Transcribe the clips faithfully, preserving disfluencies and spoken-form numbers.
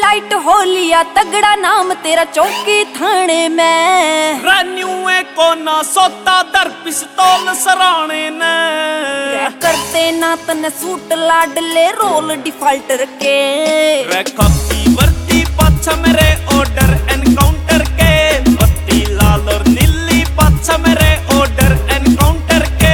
Light हो लिया तगड़ा नाम तेरा चौकी थाने में। रान्यूए को ना सोता दर पिस्तौल सराणे ने। करते ना तने सूट लाडले रोल डिफाल्टर के। रेखा की वर्दी पाछा मेरे ऑर्डर एनकाउंटर के। बत्ती लाल और नीली पाछा मेरे ऑर्डर एनकाउंटर के।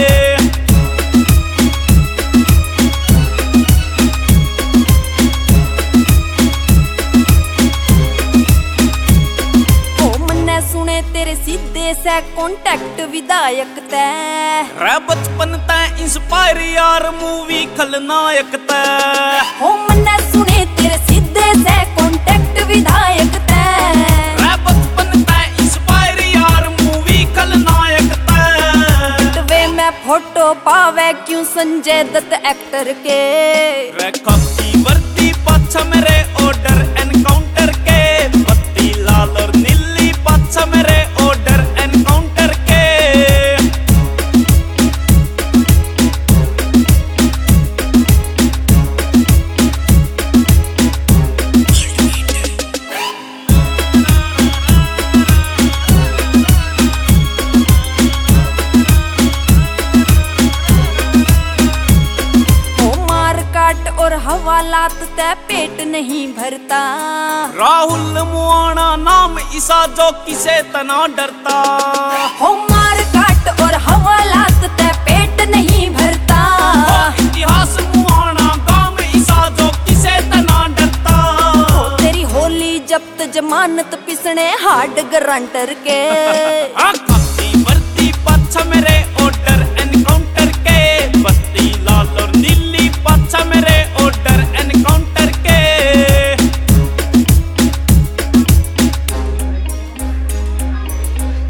सुने तेरे सीधे से कॉन्टैक्ट विधायक तै। रे बचपन तै इंस्पायर यार मूवी खलनायक तै। हो मन्ने सुने तेरे सीधे से कॉन्टैक्ट विधायक तै। रे बचपन तै इंस्पायर यार मूवी खलनायक तै। वे मैं फोटो पावे क्यों संजय दत्त एक्टर के। रेखा की वर्दी पाछा मेरे ऑर्डर एनकाउंटर के। बत्ती लाल और नीली पाछा मेरे ऑर्डर एनकाउंटर के। और हवालात ते पेट नहीं भरता। राहुल मुआना नाम ईसा जो किसे तना डरता। हो मार काट और हवालात ते पेट नहीं भरता। इतिहास मुआना गांव ईसा जो किसे तना डरता। तेरी होली जब्त जमानत पिसने हार्ड गारंटर के।